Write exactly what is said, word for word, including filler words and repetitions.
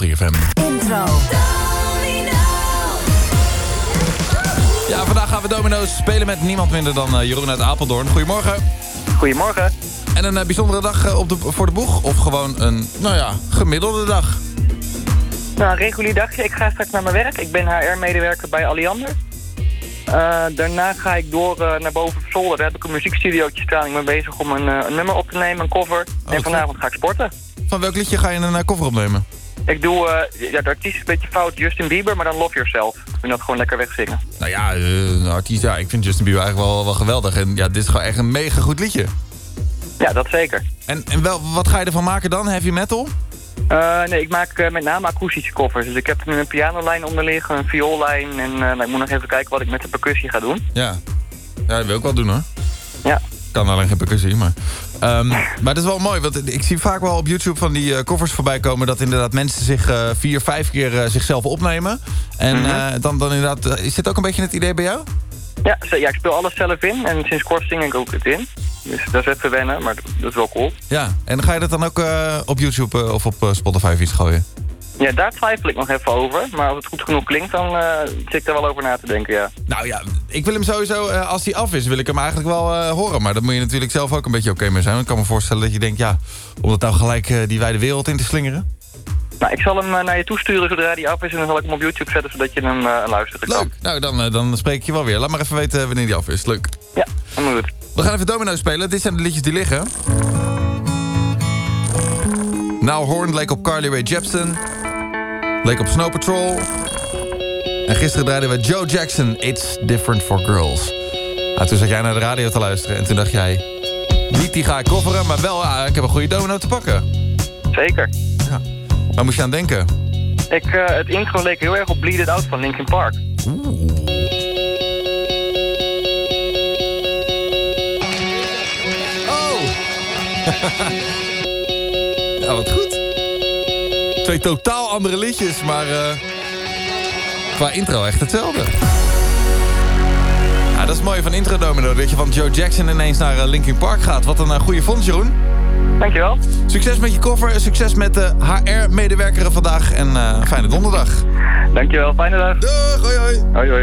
drie F M. Intro. Ja, vandaag gaan we domino's spelen met niemand minder dan uh, Jeroen uit Apeldoorn. Goedemorgen. Goedemorgen. En een uh, bijzondere dag uh, op de, voor de boeg? Of gewoon een, nou ja, gemiddelde dag? Nou, een regulier dagje. Ik ga straks naar mijn werk. Ik ben H R-medewerker bij Alliander. Uh, daarna ga ik door uh, naar boven op zolder. Daar heb ik een muziekstudiootje staan. Ik ben bezig om een, uh, een nummer op te nemen, een cover. Oh, en vanavond ga ik sporten. Van welk liedje ga je een uh, cover opnemen? Ik doe, uh, ja, de artiest is een beetje fout, Justin Bieber, maar dan Love Yourself. Ik vind dat gewoon lekker wegzingen. Nou ja, uh, artiest, ja, ik vind Justin Bieber eigenlijk wel, wel geweldig. En ja, dit is gewoon echt een mega goed liedje. Ja, dat zeker. En, en wel, wat ga je ervan maken dan? Heavy metal? Uh, nee, ik maak uh, met name akoestische covers. Dus ik heb nu een pianolijn onder liggen, een vioolijn. En uh, nou, ik moet nog even kijken wat ik met de percussie ga doen. Ja, ja dat wil ik wel doen hoor. Ja. Kan alleen geen percussie, maar... Um, maar dat is wel mooi, want ik zie vaak wel op YouTube van die uh, covers voorbij komen... dat inderdaad mensen zich uh, vier, vijf keer uh, zichzelf opnemen. En mm-hmm. uh, dan, dan inderdaad... Uh, is dit ook een beetje het idee bij jou? Ja, ja, ik speel alles zelf in en sinds kort zing ik ook het in. Dus dat is even wennen, maar dat is wel cool. Ja, en ga je dat dan ook uh, op YouTube uh, of op uh, Spotify iets gooien? Ja, daar twijfel ik nog even over. Maar als het goed genoeg klinkt, dan uh, zit ik er wel over na te denken, ja. Nou ja, ik wil hem sowieso, uh, als hij af is, wil ik hem eigenlijk wel uh, horen. Maar daar moet je natuurlijk zelf ook een beetje oké mee zijn. Ik kan me voorstellen dat je denkt, ja, om dat nou gelijk uh, die wijde wereld in te slingeren. Nou, ik zal hem uh, naar je toesturen zodra die af is en dan zal ik hem op YouTube zetten, zodat je hem uh, luisteren kan. Leuk, nou dan, uh, dan spreek ik je wel weer. Laat maar even weten wanneer die af is. Leuk. Ja, dan moet het. We gaan even domino spelen. Dit zijn de liedjes die liggen. Now Horn leek op Carly Rae Jepsen. Leek op Snow Patrol. En gisteren draaiden we Joe Jackson, It's Different for Girls. Nou, toen zat jij naar de radio te luisteren en toen dacht jij... niet die ga ik coveren, maar wel, ah, ik heb een goede domino te pakken. Zeker. Ja. Waar moest je aan denken? Ik, uh, het intro leek heel erg op Bleed It Out van Linkin Park. Oeh. Oh! Ja, wat goed. Twee totaal andere liedjes, maar uh, qua intro echt hetzelfde. Ja, dat is mooi van Intro Domino, dat je van Joe Jackson ineens naar uh, Linkin Park gaat. Wat een uh, goede vondst, Jeroen. Dankjewel. Succes met je cover, succes met de H R-medewerkeren vandaag en uh, fijne donderdag. Dankjewel, fijne dag. Doeg, hoi hoi. Hoi hoi.